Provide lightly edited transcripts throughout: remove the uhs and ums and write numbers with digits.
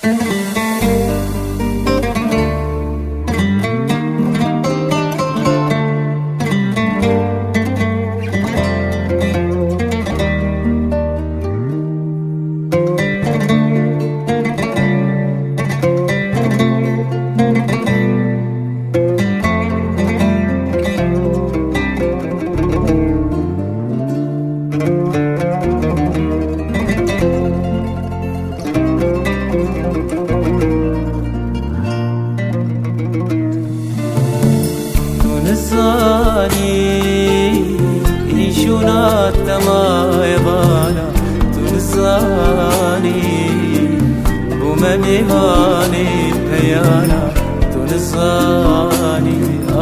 ایشونات تمای بالا تنسانی بوم میوانی پیانا تنسانی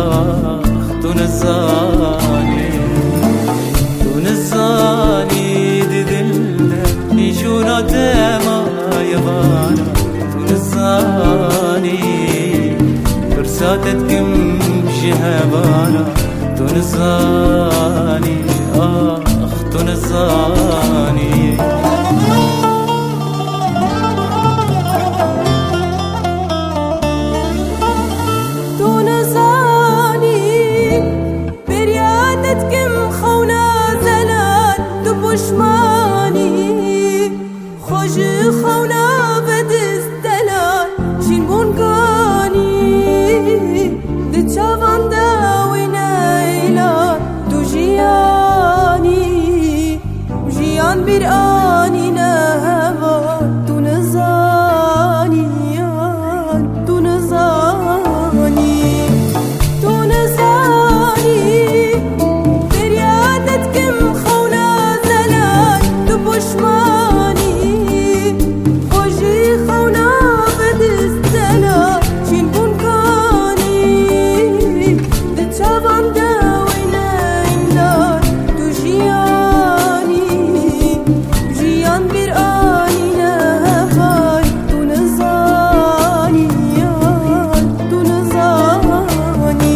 تنسانی دلده ایشونات تمای بالا تنسانی فرساتت كم شهبانا تنساني تنساني بريادت كم خونا زلال دبشماني خوش خونا بدست دلال شين بونقاني دتشافان داوينا إلى دجياني جيان براني نهوا تنزاني تنزاني تنزاني بريادت كم خونا زلال دبشماني خوشي خونا بدست دلال شين بونقاني دتشافان داوينا إلى دجياني جيان براني نهوا تنزاني تنزاني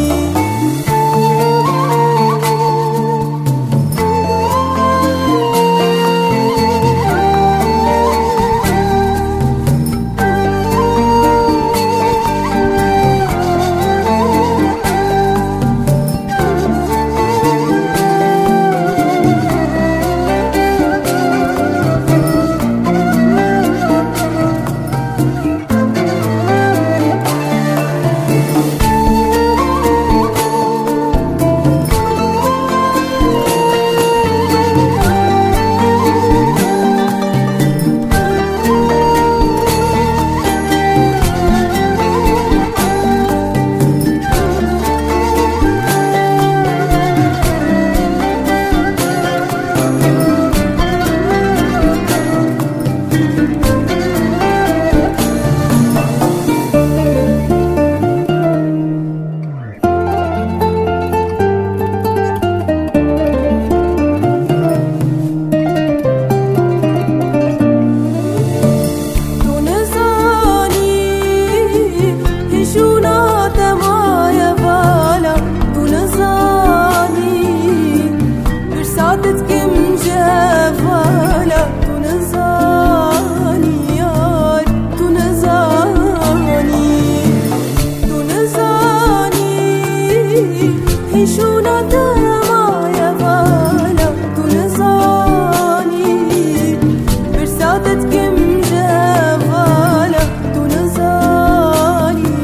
شونا دما يا بالا تنزاني برساتت كم جوالا تنزاني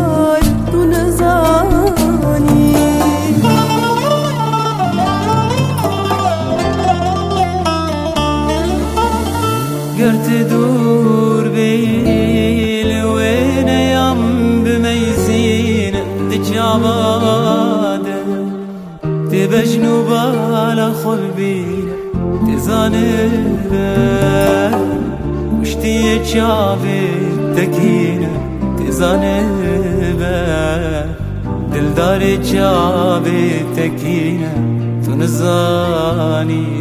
تنزاني قرت دور بيل وين يم بميزين دجابات تبجنو بالا خلبينا تزانبه وشتي جابي تكينا تزانبه دلدار جابي تكينا تنزاني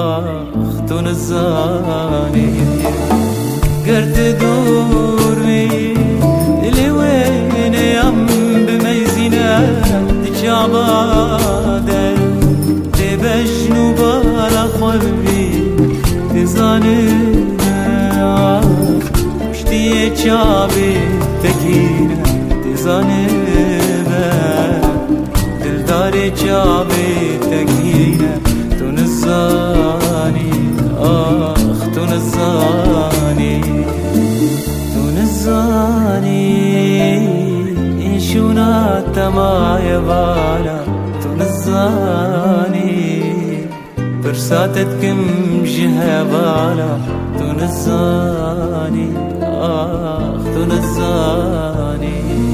تنزاني قرت دور اللي وين يم بميزينا تجاباده تبجنو بالا قلبي تزاني وشتي یه چابی تگیره تزانه دلدار چابی تگیره تو نزانی آخ تو نزانی تو نزانی این شونات مای بالا تو نزانی برساتت كم جهة بالا تو نزانی آخ تو نزانی